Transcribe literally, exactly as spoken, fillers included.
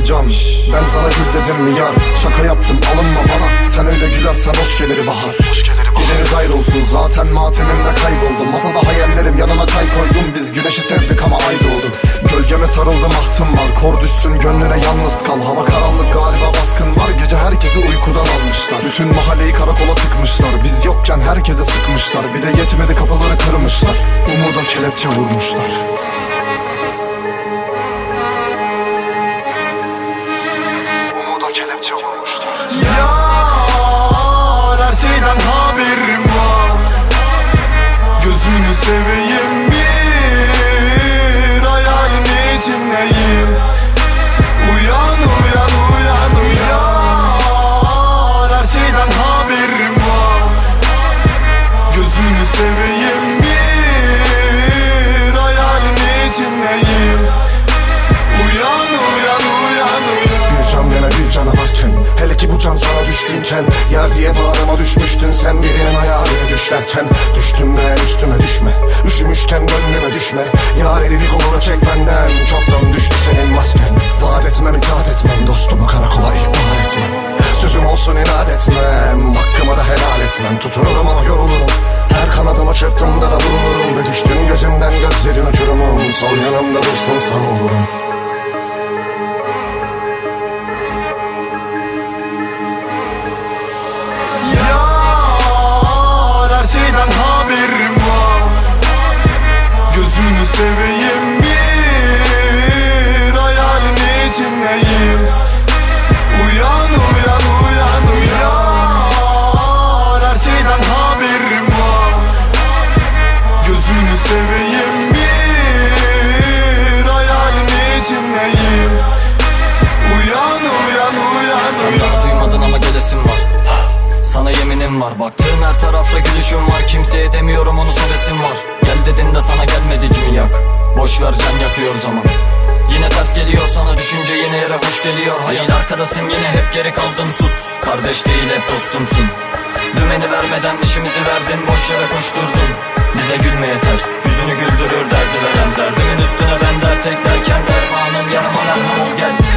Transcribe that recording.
can, ben sana gül dedim mi yar? Şaka yaptım alınma bana, sen öyle gülersen hoş gelir bahar. Gideriz ayrı olsun, zaten matemimde kayboldum. Masada hayallerim, yanına çay koydum. Biz güneşi sevdik ama ay doğdu. Gölgeme sarıldım, ahtım var. Kor düşsün gönlüne, yalnız kal. Hava karanlık, galiba baskın var. Gece herkesi uykudan almışlar. Bütün mahalleyi karakola tıkmışlar. Biz yokken herkese sıkmışlar. Bir de yetmedi, kapıları kırmışlar. Umuda kelepçe vurmuşlar. Umuda kelepçe vurmuşlar. Yar, her şeyden haberim var. Gözünü seveyim, bir hayalin içindeyiz. Uyan, uyan, uyan, uyan. Her şeyden haberim var. Gözünü seveyim, bir hayalin içindeyiz. Uyan, uyan, uyan, uyan. Bir can dene bir canavarken, hele ki bu can sana düşkünken, yar diye bağrıma düşmüştün sen birinin hayaline düşlerken. Düştüm ben, üstüme düşme, üşümüşken gönlüme düşme. Yar elini koluna çek benden, çoktan düştü senin masken. Vaat etmem, itaat etmem, dostumu karakola ihbar etmem. Sözüm olsun inat etmem, hakkımı da helal etmem. Tutunurum ama yorulurum, her kanadımı çırptığımda da bulunurum. Ve düştün gözümden gözlerin uçurumum, sol yanımda dursun sağ olurum. Yar, her şeyden haberim var. Gözünü seveyim, bir hayalin içindeyiz. Uyan, uyan, uyan, uyan. Her şeyden haberim var. Gözünü seveyim, bir hayalin içindeyiz. Uyan, uyan, uyan, sen daha duymadın ama gelesim var. Sana yeminim var, baktığın her tarafta gülüşüm var. Kimseye demiyorum, onu sevesim var. Gel dedin de sana gelmedik mi yak? Boş ver, can yakıyor zaman. Yine ters geliyor sana, düşünce yine yere hoş geliyor. Hayal arkadasın, yine hep geri kaldın, sus. Kardeş değil hep dostumsun. Dümeni vermeden işimizi verdin, boş yere koşturdun. Bize gülme yeter, yüzünü güldürür derdi veren. Derdimin üstüne ben dert eklerken, dermanım yarama merham ol gel.